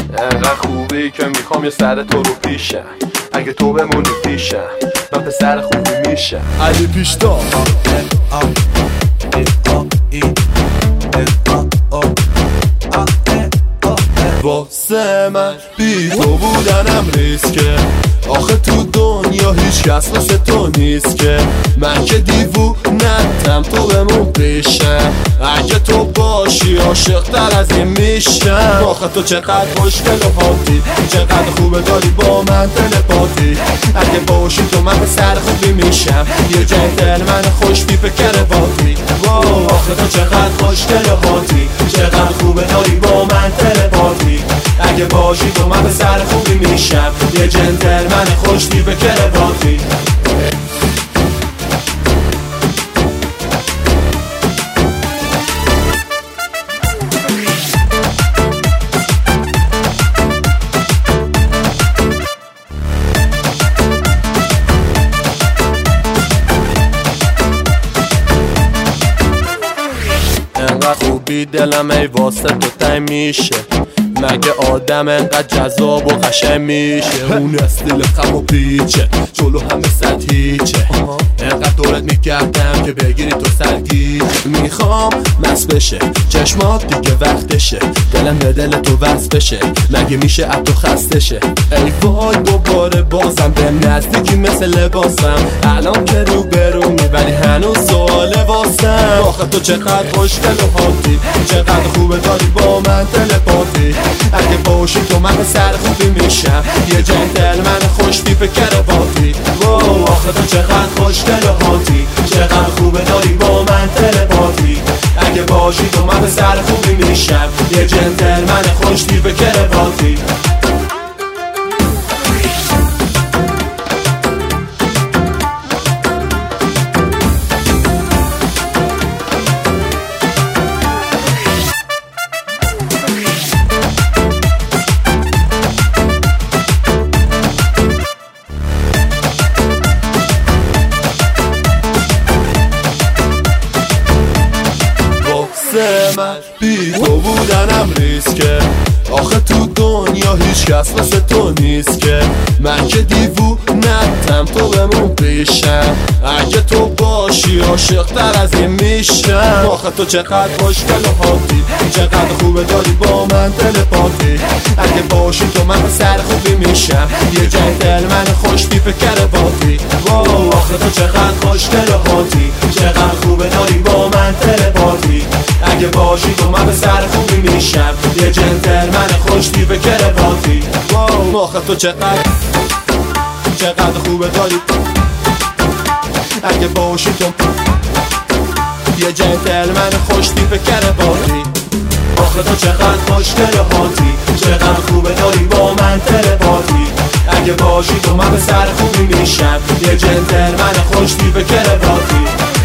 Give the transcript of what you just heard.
انقدر خوبی که میخوام یه سر تو رو پیشم. اگه تو بمونی پیشم من پسر خوبی میشم. علی پیشتا واسه من بی تو بودنم ریسکه. آخه تو دنیا هیچ کس مثل تو نیست که. من که دیوونتم تو بمون پیشم. اگه تو باشی عاشق تر از این میشم. آخه تو چقدر خوشگل و حاطی، چقدر خوبه داری با من تلپاتی. اگه باشی تو من پسر خوبی میشم. یه جنتلمن خوش تیپ کرواتی. آخه تو چقدر خوشگل و حاطی، چقدر خوبه داری با من تلپاتی. اگه باشی تو من پسر خوبی میشم. یه جنتلمن خوش تیپ کرواتی. انقدر خوبی دلم ای واسه تو تنگ میشه. مگه آدم انقدر جذاب و قشنگ میشه؟ اون استیل خم و پیچه، جلو همه صد هیچه. انقدر دورت میکردم که بگیری تو سرگیج. میخوام مست بشه چشمات دیگه وقتشه. دلم به دل تو وصل بشه، مگه میشه از تو خسته شه؟ ای وای دوباره بازم به نزدیکی مثل لباسم. الان که رو برو میبری هنوز سواله واسم. آخه تو چقدر خوشگل و حاطی، چقدر خوبه داری با من تلپاتی. اگه باشی تو من پسر خوبی میشم. یه جنتلمن خوش تیپ کرواتی. آخه تو چقدر خوشگل و حاطی، چقدر خوبه داری با من تلپاتی. اگه باشی تو من پسر خوبی میشم. یه جنتلمن خوش تیپ کرواتی. من بی تو بودنم ریسکه. آخه تو دنیا هیچ کس مثل تو نیست که. من که دیوونتم تو بمون پیشم. اگه تو باشی عاشق تر از این میشم. آخه تو چقدر خوشگل و حاطی، چقدر خوبه داری با من تلپاتی. اگه باشی تو من پسر خوبی میشم. یه جنتلمن خوش تیپ کرواتی. آخه تو چقدر خوشگل و حاطی، چقدر خوبه داری با من تلپاتی. اگه باشی تو من پسر خوبی میشم. یه جنتلمن خوش تیپ کرواتی. آخه تو چقدر خوبه داری. اگه باشی تو یه جنتلمن خوش تیپ کرواتی. آخه تو چقدر خوشگل و حاطی، چقدر خوبه داری با من تلپاتی. اگه باشی تو من پسر خوبی میشم. یه جنتلمن خوش تیپ کرواتی.